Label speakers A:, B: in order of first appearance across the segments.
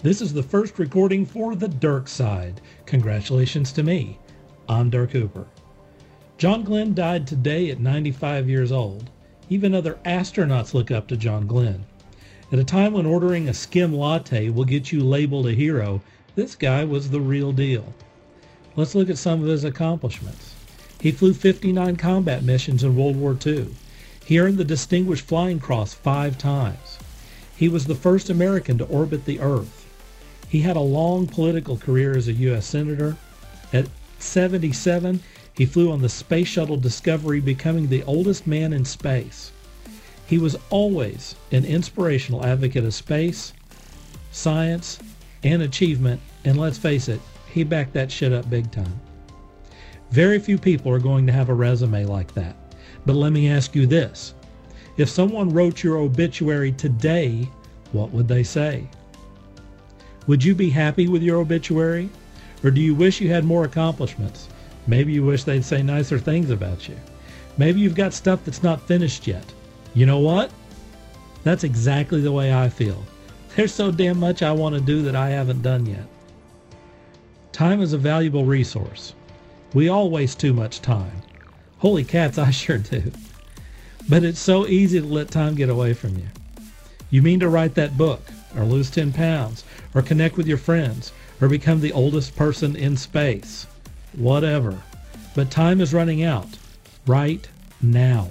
A: This is the first recording for the Dirk Side. Congratulations to me. I'm Dirk Hooper. John Glenn died today at 95 years old. Even other astronauts look up to John Glenn. At a time when ordering a skim latte will get you labeled a hero, this guy was the real deal. Let's look at some of his accomplishments. He flew 59 combat missions in World War II. He earned the Distinguished Flying Cross 5 times. He was the first American to orbit the Earth. He had a long political career as a U.S. Senator. At 77, he flew on the Space Shuttle Discovery, becoming the oldest man in space. He was always an inspirational advocate of space, science, and achievement, and let's face it, he backed that shit up big time. Very few people are going to have a resume like that. But let me ask you this. If someone wrote your obituary today, what would they say? Would you be happy with your obituary? Or do you wish you had more accomplishments? Maybe you wish they'd say nicer things about you. Maybe you've got stuff that's not finished yet. You know what? That's exactly the way I feel. There's so damn much I want to do that I haven't done yet. Time is a valuable resource. We all waste too much time. Holy cats, I sure do. But it's so easy to let time get away from you. You mean to write that book, or lose 10 pounds, or connect with your friends, or become the oldest person in space. Whatever. But time is running out. Right now.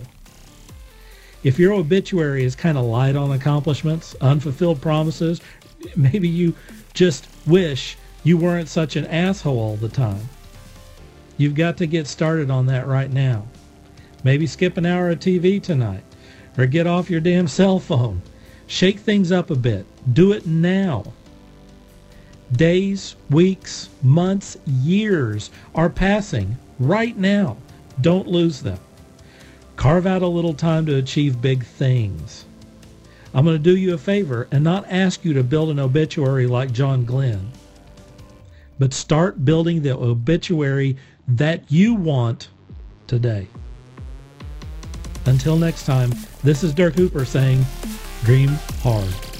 A: If your obituary is kind of light on accomplishments, unfulfilled promises, maybe you just wish you weren't such an asshole all the time. You've got to get started on that right now. Maybe skip an hour of TV tonight, or get off your damn cell phone. Shake things up a bit. Do it now. Days, weeks, months, years are passing right now. Don't lose them. Carve out a little time to achieve big things. I'm going to do you a favor and not ask you to build an obituary like John Glenn, but start building the obituary that you want today. Until next time, this is Dirk Hooper saying, dream hard.